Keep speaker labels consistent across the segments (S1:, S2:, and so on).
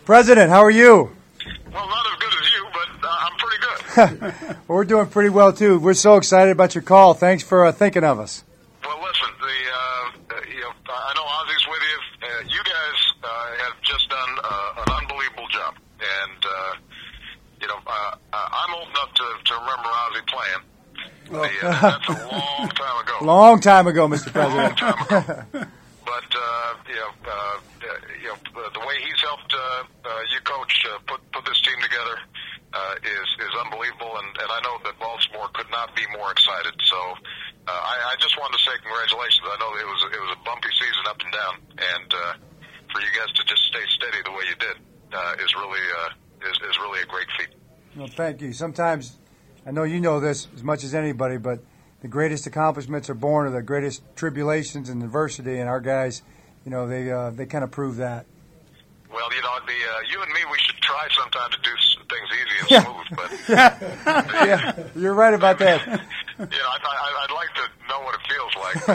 S1: President, how are you?
S2: Well, not as good as you, but I'm pretty good.
S1: Well, we're doing pretty well, too. We're so excited about your call. Thanks for thinking of us.
S2: Well, listen, I know Ozzy's with you. You guys have just done an unbelievable job. And, I'm old enough to remember Ozzy playing. That's a long time ago.
S1: Long time ago, Mr. President.
S2: Long time ago. But, the way he's helped you coach put this team together is unbelievable, and I know that Baltimore could not be more excited. So I just wanted to say congratulations. I know it was a bumpy season up and down, and for you guys to just stay steady the way you did is really a great feat.
S1: Well, thank you. Sometimes, I know you know this as much as anybody, but the greatest accomplishments are born of the greatest tribulations and adversity, and our guys, they kind of prove that.
S2: Well, you and me, we should try sometime to do things easy and smooth. But
S1: yeah, you're right about that.
S2: I'd like to know what it feels like. But,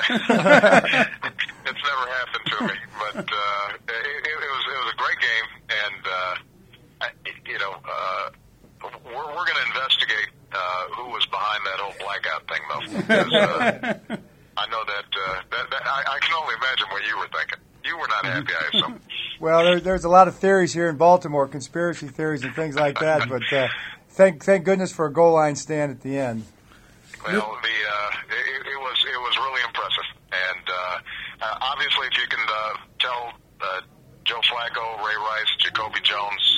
S2: it's never happened to me. But it was a great game, and we're going to investigate who was behind that whole blackout thing, though. Because, I know that I can only imagine what you were thinking. You were not happy, I assume.
S1: Well, there's a lot of theories here in Baltimore, conspiracy theories and things like that. But thank goodness for a goal line stand at the end.
S2: Well, it was really impressive, and obviously, if you can tell Joe Flacco, Ray Rice, Jacoby Jones,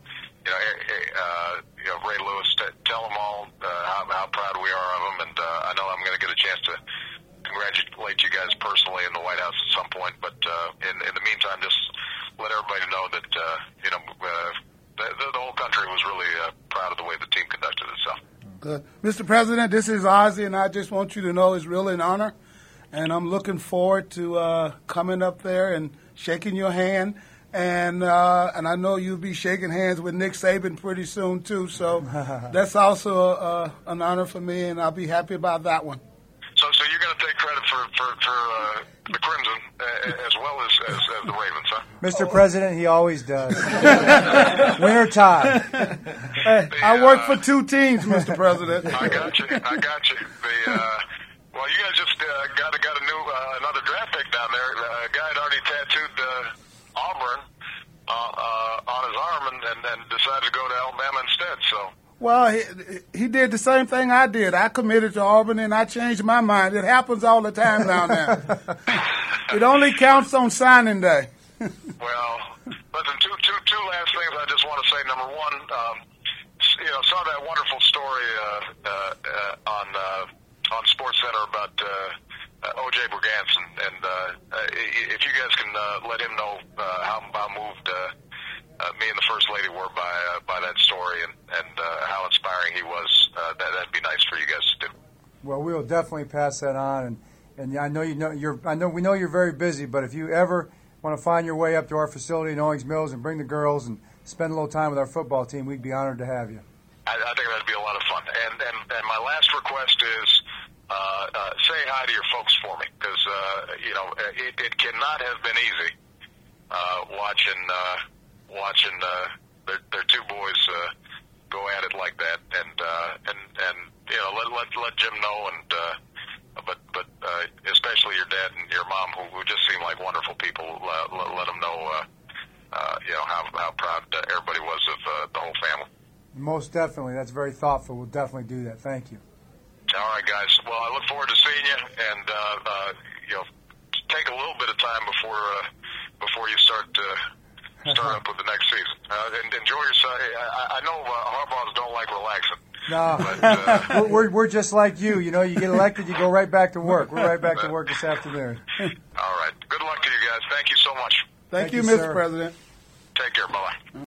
S2: Ray Lewis, tell them all how proud we are of them, and I know I'm going to get a chance to congratulate you guys personally in the White House at some point. But in the meantime, just let everybody know that the whole country was really proud of the way the team conducted itself.
S3: Good. Mr. President, this is Ozzy, and I just want you to know it's really an honor, and I'm looking forward to coming up there and shaking your hand. And I know you'll be shaking hands with Nick Saban pretty soon, too. So that's also an honor for me, and I'll be happy about that one.
S2: So you're going to take credit for the Crimson as well as the Ravens, huh?
S1: Mr. President, he always does. Winner tie.
S3: Hey, I work for two teams, Mr. President.
S2: I got you. Well, you guys just got a new another draft pick down there. A guy had already tattooed Auburn on his arm and decided to go to Alabama instead. So.
S3: Well, he did the same thing I did. I committed to Auburn, and I changed my mind. It happens all the time down there. It only counts on signing day.
S2: Well, listen, two last things I just want to say. Number one, saw that wonderful story on SportsCenter about O.J. Brugance, and if you guys can let him know how moved me and the First Lady were by that story and how inspiring he was, that'd be nice for you guys to do.
S1: Well, we'll definitely pass that on, and I know we know you're very busy, but if you ever want to find your way up to our facility in Owings Mills and bring the girls and spend a little time with our football team, we'd be honored to have you.
S2: I think that'd be a lot of fun. And my last request is say hi to your folks for me, because it cannot have been easy watching their two boys go at it like that, and let Jim know, but especially your dad and your mom, who just seem like wonderful people. Let them know how proud everybody was of the whole family.
S1: Most definitely, that's very thoughtful. We'll definitely do that. Thank you.
S2: All right, guys. Well, I look forward to seeing you, and take a little bit of time before you start up with the next season. And enjoy yourself. I know Harbaughs don't like relaxing.
S1: No, but, we're just like you. You get elected, you go right back to work. We're right back to work this afternoon.
S2: All right. Good luck to you guys. Thank you so much.
S3: Thank you, Mr. President.
S2: Take care. Bye.